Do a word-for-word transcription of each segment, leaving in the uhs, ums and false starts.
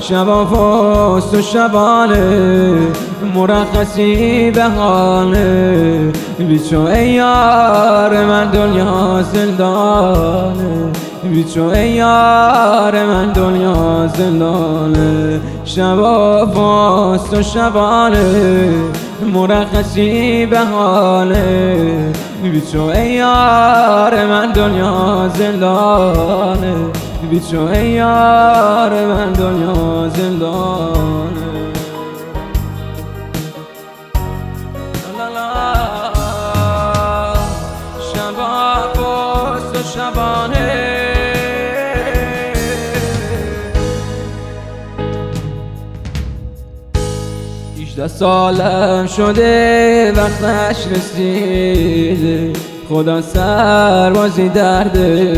شبا فست و شبانه مرخصی بهانه بیچو ای یار من دنیا زندانه بیچو ای یار من دنیا زندانه شبا فست و شبانه مرخصی بهانه بیچو ای یار من دنیا زندانه بیچو ای یار من دنیا زندانه شبا فست و شبانه هجده سالم شده وقتش رسیده خدا سربازی درده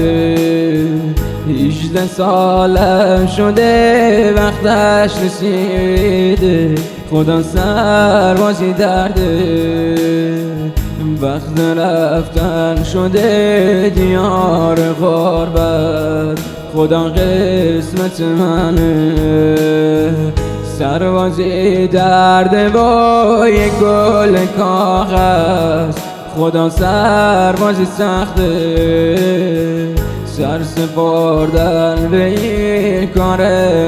هجده سالم شده وقتش رسیده خدا سربازی درده وقت رفتن شده دیار غربت خدا قسمت منه سربازی درده با یک گل کاغذ خدا سربازی سخته سر سپردن به این کار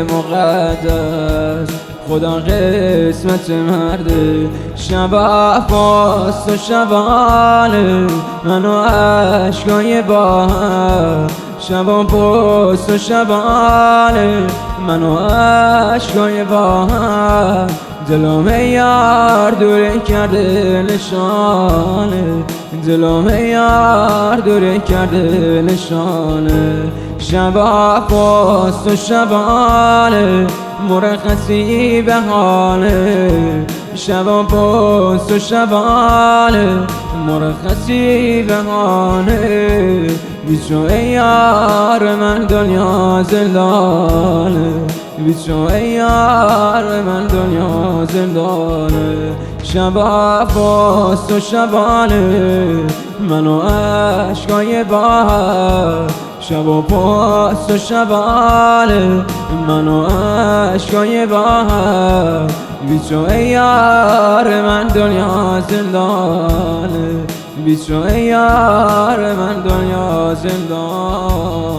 مقدس خدا قسمت مرده شبا فست و شبانه من و عشقای با هم شبا فست و شبانه من و عشقای با هم دلم یار دوره کرده نشانه دلم یار دوره کرده نشانه شبا فست و شبانه مرخصی بهانه شبا فست و شبانه مرخصی بهانه بیچو ای یار من دنیا زندانه بیچو ای یار من دنیا زندانه شبا فست و شبانه من و عشقای با هم شبا فست و شبانه من و عشقای با هم بیچو ای یار من دنیا زندانه بیچو ای یار من دنیا زندانه